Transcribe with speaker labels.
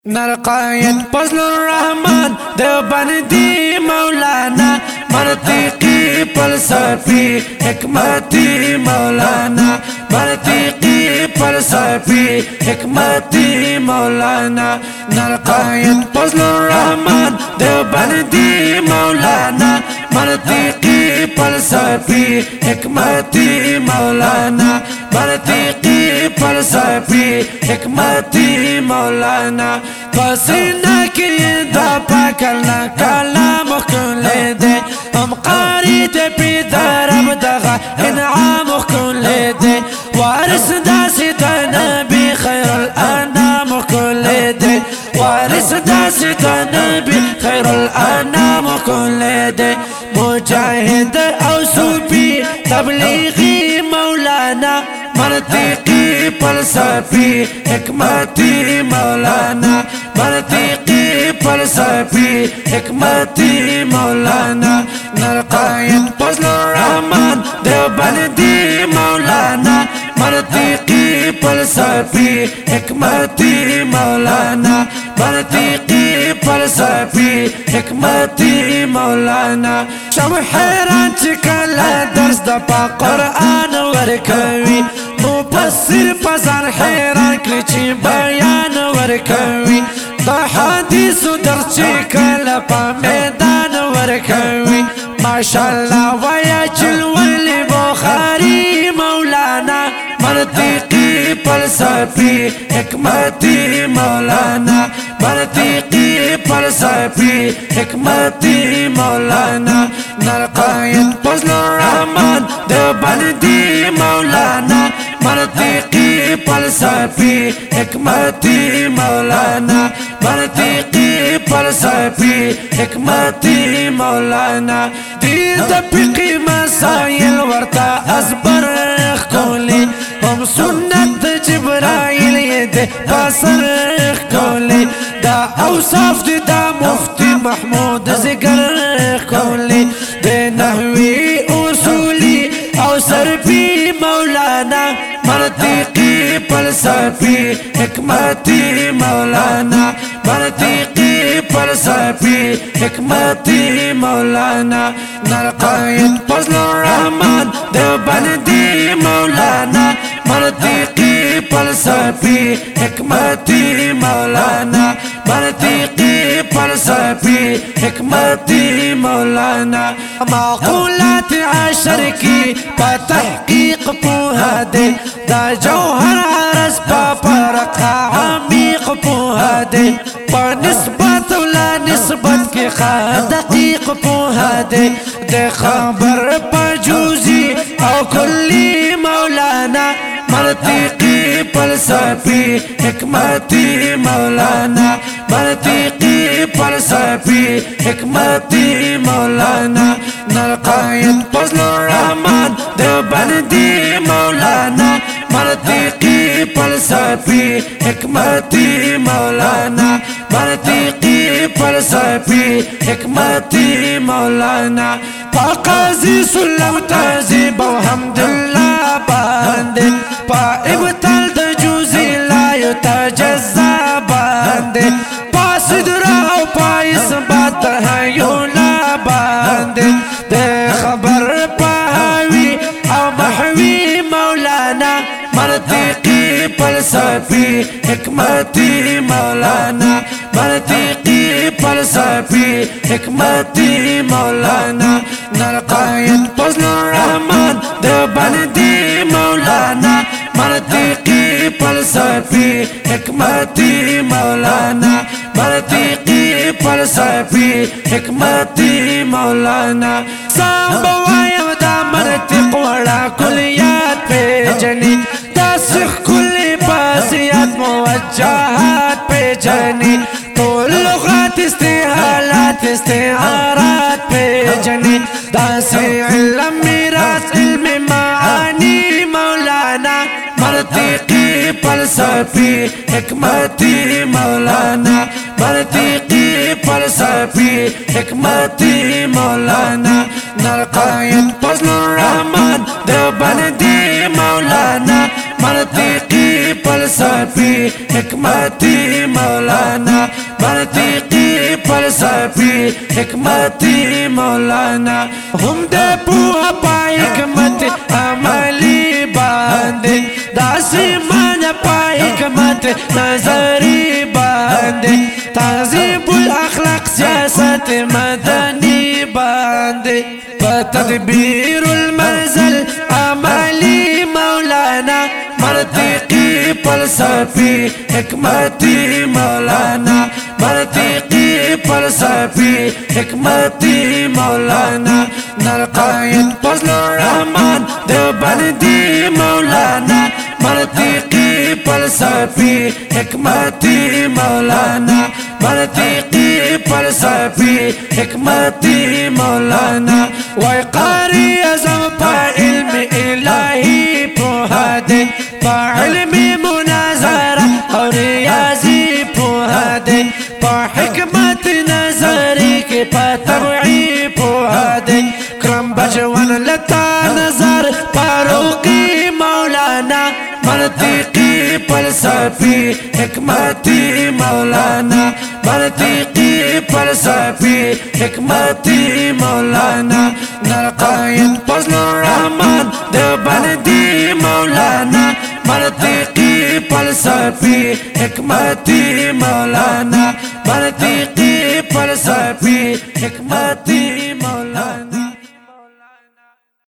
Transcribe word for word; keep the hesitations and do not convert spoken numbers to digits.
Speaker 1: نرقاية فضل الرحمن دیوبندی مولانا منطقی فلسفی حکمتی مولانا منطقی فلسفی حکمتی مولانا نرقاية فضل الرحمن دیوبندی مولانا منطقی فلسفی حکمتی مولانا منطقی فلسفی حکمتی مولانا پسینا کی دا پاکلنا کلام کن لیدے ہم قاری تے پی درم دغا انعام کن لیدے وارث داسی تا نبی خیر الانام کن لیدے وارث داسی تا نبی خیر الانام کن لیدے مجاہد او صوفی تبلیغی مولانا منطقی فلسفی حکمتی مولانا منطقی فلسفی حکمتی مولانا نرقاية فضل الرحمن دیوبندی مولانا منطقی فلسفی حکمتی مولانا منطقی فلسفی حکمتی مولانا شم حیران چکلا درس دپا قرآن ورکوی مفسر پزار حیران کلی چی بیان ورکوی دا حدیث درس چکلا پا میدان ورکوی ماشاءاللہ ویا چلولی بخاری مولانا منطقی فلسفی حکمتی مولانا منطقی فلسفی حکمتی مولانا نرقاية فضل الرحمن دیوبندی مولانا منطقی فلسفی حکمتی مولانا منطقی فلسفی حکمتی مولانا دین دا فقی مسائل ورطا ازبر کولی هم سنت جبرائیل ید باسر کولی دا اوصاف دی دا مفتی محمود زگر کولی دی نحوی اصولی او صرفی مولانا منطقی فلسفی حکمتی مولانا منطقی فلسفی حکمتی مولانا نرقاية فضل الرحمن دیوبندی مولانا منطقی فلسفی حکمتی مولانا منطقی فلسفی حکمتی مولانا معقولات عشر کی بتحقیق پوها دے دا جوہر عرض پا فرقا عمیق پوها دے پا نسبت ولا نسبت کی خواہ دقیق پوها دے دے خبر پا جوزی او کلی مولانا منطقی فلسفی حکمتی مولانا منطقی فلسفی حکمتی مولانا نرقاية فضل الرحمن دیوبندی مولانا منطقی فلسفی حکمتی مولانا منطقی فلسفی حکمتی مولانا پا قاضی سلم تہذیب و حمداللہ باندے پا ابتال دا جوزی لا یتجزا باندے پا صدرہ و پا اثبات حیولا باندے دے خبر پاوی او محوی مولانا منطقی فلسفی حکمتی مولانا منطقی فلسفی حکمتی مولانا نرقاية فضل الرحمن دیوبندی مولانا منطقی فلسفی حکمتی مولانا منطقی فلسفی حکمتی مولانا سامبوایم دا منطق وڑا کلیات پہ جنی تاسخ کلی باسیات موجہات پہ جنی تو لغات استحالات استعارات پہ جنی داسی علم میراث علم معانی مولانا منطقی فلسفی حکمتی مولانا منطقی فلسفی حکمتی مولانا نرقاية فضل الرحمن دیوبندی مولانا منطقی فلسفی حکمتی مولانا منطقي فلسفي حکمتي مولانا هم د پوها پا حکمت عملی باندې داسې من پا حکمت نظری باندې تهذیب الاخلاق سیاست مدنی باندې فتدبیر المنزل عملی مولانا منطقي فلسفي حکمتي مولانا منطقي فلسفي حکمتي مولانا نلقايد فضل الرحمن دیوبندی مولانا منطقي فلسفي حکمتي مولانا منطقي فلسفي حکمتي مولانا وقاري ازم پا علم الهی پوهده پا علم مناظره او ریاضی پوهده پا حکمت نظری که پا طبعی پوهده کرم بجوان لتا نظر فاروقی مولانا منطقي فلسفي حکمتي مولانا منطقي فلسفي حکمتي مولانا نلقايد فضل الرحمن دیوبندی مولانا منطقي فلسفي حکمتي مولانا منطقي فلسفي حکمتي